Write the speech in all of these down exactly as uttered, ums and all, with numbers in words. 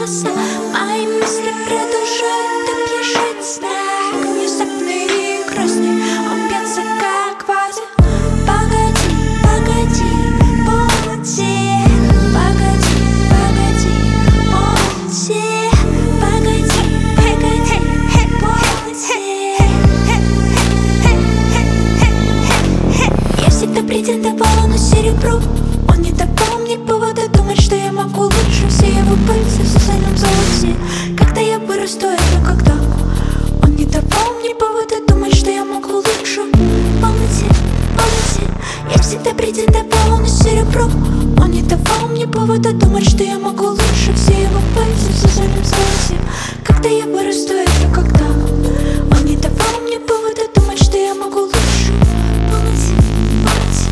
глаза. Мои мысли продолжают объезжать снег. Внезапный и красный, он бьется как вода. Погоди, погоди, помните. Погоди, погоди, помните. Погоди, погоди, помните. Я всегда претендовала на серебро. Он не давал мне повода думать, что я могу лучше. Все его пальцы в сусальном золоте. Когда я вырасту, это когда? Он не давал мне повода думать, что я могу лучше. Помните, помните, я всегда претендовала на серебро. Он не давал мне повода думать, что я могу лучше. Все его пальцы в сусальном золоте. Когда я вырасту, это когда? Он не давал мне повода думать, что я могу лучше. Помните, помните.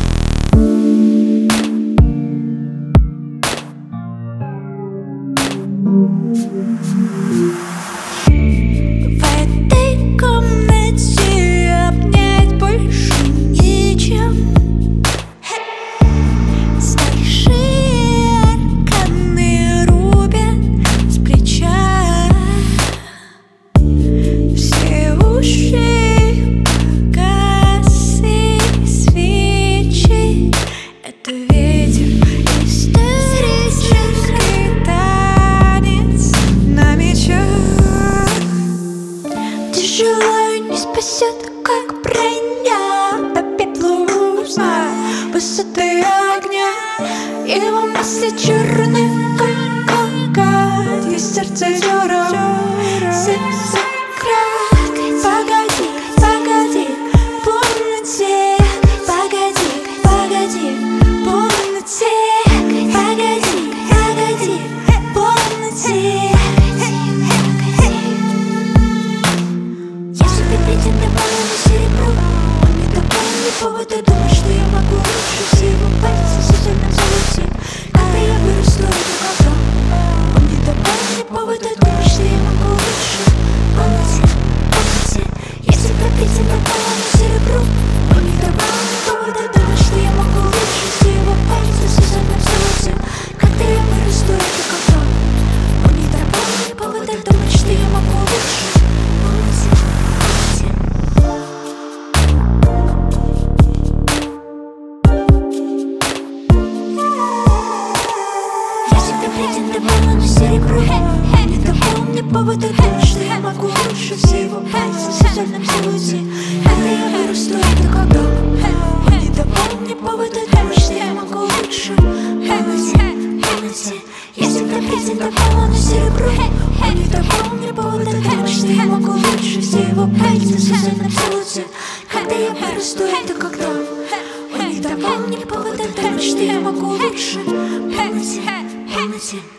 В этой комнате обнять больше нечем. Старшие арканы рубят с плеча. Все уши, косы, свечи. Это ветер истерический танец на мечах. Тяжело не спасет, как броня. По пеплу узнай высоты огня. Его мысли черны, как кокот. И сердце дёром, сердце крак. Погоди, погоди, помните. Погоди, погоди, помните. Погоди, погоди, помните. Я себе претендовала на серебро. Он не давал мне повода думать, что я могу лучше. Все его пальцы в сусальном золоте. Когда я вырасту, это когда? Он не давал мне повода думать, что я могу лучше. Помните, помните, я всегда претендовала на серебро. Он не давал мне повода думать, что я могу лучше. Все его пальцы в сусальном золоте. Когда я вырасту, это когда? Он не давал мне повода думать, что я могу лучше. Помните, помните. Я всегда претендовала на серебро. Он не давал мне повода думать, что я могу лучше. Все его пальцы в сусальном золоте. Когда я вырасту, это когда? Он не давал мне повода думать, что я могу лучше. Помните, помните, я всегда претендовала на серебро. Он не давал мне повода думать, что я могу лучше. Все его пальцы в сусальном золоте. Когда я вырасту, это когда? Он не давал мне повода думать, что я могу лучше. Помните, помните.